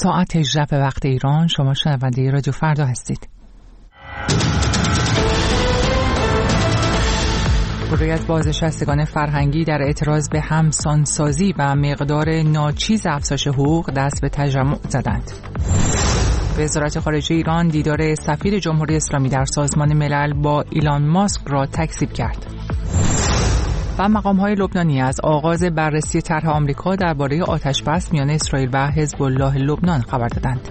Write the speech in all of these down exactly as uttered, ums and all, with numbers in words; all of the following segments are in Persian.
ساعت هجده به وقت ایران. شما شنونده رادیو فردا هستید. گروهی از بازنشستگان فرهنگی در اعتراض به همسانسازی و مقدار ناچیز افزایش حقوق دست به تجمع زدند. وزارت خارجه ایران دیدار سفیر جمهوری اسلامی در سازمان ملل با ایلان ماسک را تکذیب کرد. و مقام‌های لبنانی از آغاز بررسی طرح آمریکا درباره آتش‌بس میان اسرائیل و حزب الله لبنان خبر دادند.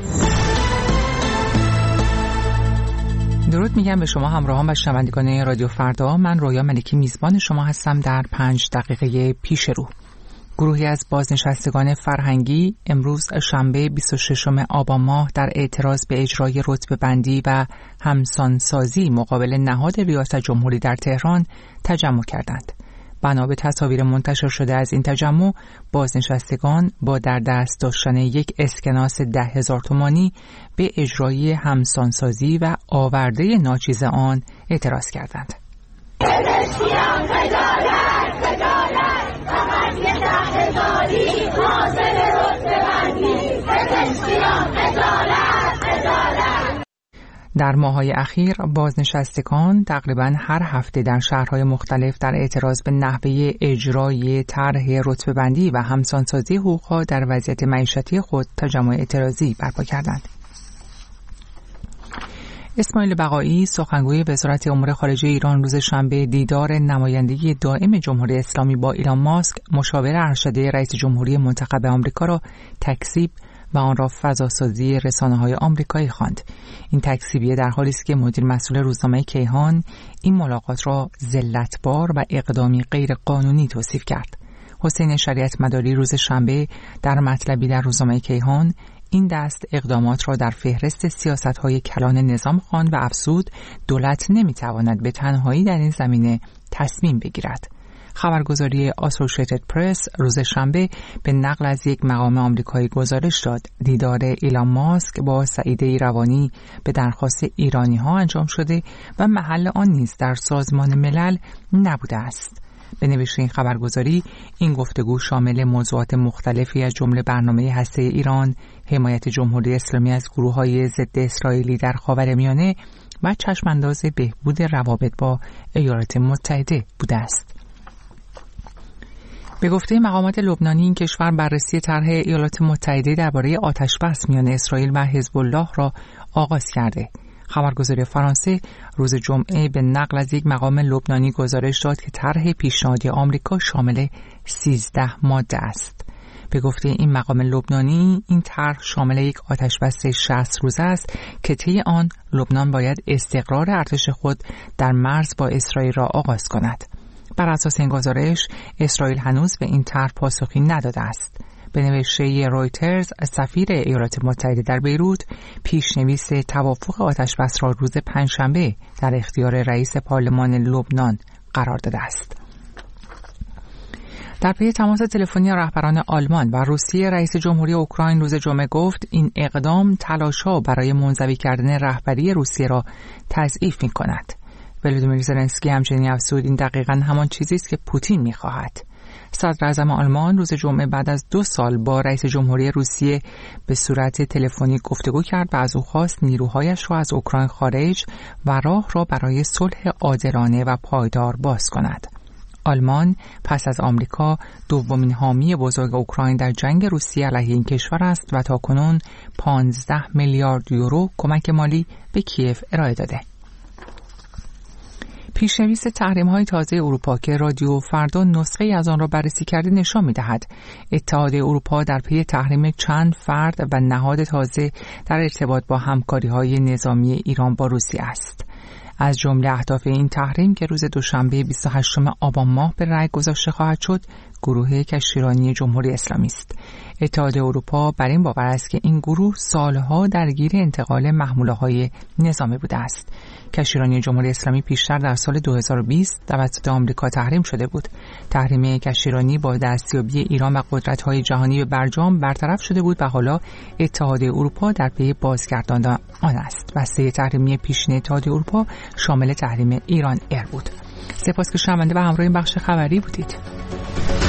درود میگم به شما همراهان و شنوندگان رادیو فردا. من رویا ملکی میزبان شما هستم. در پنج دقیقه پیش رو گروهی از بازنشستگان فرهنگی امروز شنبه بیست و ششم آبان ماه در اعتراض به اجرای رتبه بندی و همسانسازی مقابل نهاد ریاست جمهوری در تهران تجمع کردند. بنا به تصاویر منتشر شده از این تجمع، بازنشستگان با در دست داشتن یک اسکناس ده هزار تومانی به اجرای همسانسازی و آورده ناچیز آن اعتراض کردند. در ماه‌های اخیر بازنشستگان تقریباً هر هفته در شهرهای مختلف در اعتراض به نحوه اجرای طرح رتبه‌بندی و همسانسازی حقوق‌ها در وضعیت معیشتی خود تجمع اعتراضی برپا کردند. اسماعیل بقایی، سخنگوی وزارت امور خارجه ایران، روز شنبه دیدار نمایندگی دائم جمهوری اسلامی با ایلان ماسک، مشاور ارشد رئیس جمهوری منتخب آمریکا، را تکذیب و آن را فضاسازی رسانه‌های آمریکایی خواند. این تکذیبیه در حالی است که مدیر مسئول روزنامه کیهان این ملاقات را ذلتبار و اقدامی غیر قانونی توصیف کرد. حسین شریعت مداری روز شنبه در مطلبی در روزنامه کیهان این دست اقدامات را در فهرست سیاست‌های کلان نظام خواند و افزود دولت نمی‌تواند به تنهایی در این زمینه تصمیم بگیرد. خبرگزاری آسوشیتد پرس روز شنبه به نقل از یک مقام آمریکایی گزارش داد دیدار ایلان ماسک با سعید ایروانی به درخواست ایرانی‌ها انجام شده و محل آن نیز در سازمان ملل نبوده است. به نوشته این خبرگزاری، این گفتگو شامل موضوعات مختلفی از جمله برنامه هسته ایران، حمایت جمهوری اسلامی از گروه‌های ضد اسرائیلی در خاورمیانه و چشمانداز بهبود روابط با ایالات متحده بوده است. به گفته مقامات لبنانی، این کشور بررسی طرح ایالات متحده درباره آتش‌بس میان اسرائیل و حزب الله را آغاز کرده. خبرگزاری فرانسه روز جمعه به نقل از یک مقام لبنانی گزارش داد که طرح پیشنهادی آمریکا شامل سیزده ماده است. به گفته این مقام لبنانی، این طرح شامل یک آتش‌بس شصت روزه است که طی آن لبنان باید استقرار ارتش خود در مرز با اسرائیل را آغاز کند. بر اساس این گزارش، اسرائیل هنوز به این طرح پاسخی نداده است. به نوشته رویترز، سفیر ایالات متحده در بیروت پیشنویس توافق آتش‌بس را روز پنجشنبه در اختیار رئیس پارلمان لبنان قرار داده است. در پی تماس تلفنی رهبران آلمان و روسیه، رئیس جمهوری اوکراین روز جمعه گفت این اقدام تلاش‌ها برای منزوی کردن رهبری روسیه را تضعیف می‌کند. ولودیمیر زلنسکی همچنین افزود این دقیقاً همان چیزی است که پوتین می‌خواهد. صدر اعظم آلمان روز جمعه بعد از دو سال با رئیس جمهوری روسیه به صورت تلفنی گفتگو کرد و از او خواست نیروهایش را از اوکراین خارج و راه را برای صلح عادلانه و پایدار باز کند. آلمان پس از آمریکا دومین حامی بزرگ اوکراین در جنگ روسیه علیه این کشور است و تاکنون پانزده میلیارد یورو کمک مالی به کیف ارائه داده. پیشنویس تحریم‌های تازه اروپا که رادیو فردا نسخه‌ای از آن را بررسی کرده نشان می‌دهد اتحادیه اروپا در پی تحریم چند فرد و نهاد تازه در ارتباط با همکاری‌های نظامی ایران با روسیه است. از جمله اهداف این تحریم که روز دوشنبه بیست و هشتم آبان ماه به رأی گذاشته خواهد شد، گروه کشتیرانی جمهوری اسلامی است. اتحادیه اروپا بر این باور است که این گروه سالها درگیر انتقال محموله‌های نظامی بوده است. کشتیرانی جمهوری اسلامی پیشتر در سال دو هزار و بیست توسط آمریکا تحریم شده بود. تحریم کشتیرانی با دستیابی ایران و قدرت‌های جهانی به برجام برطرف شده بود و حالا اتحادیه اروپا در پی بازگرداندن آن است. بسته تحریمی پیشین اتحادیه اروپا شامل تحریم ایران ایر بود. سپاس که شنونده و همراه این بخش خبری بودید.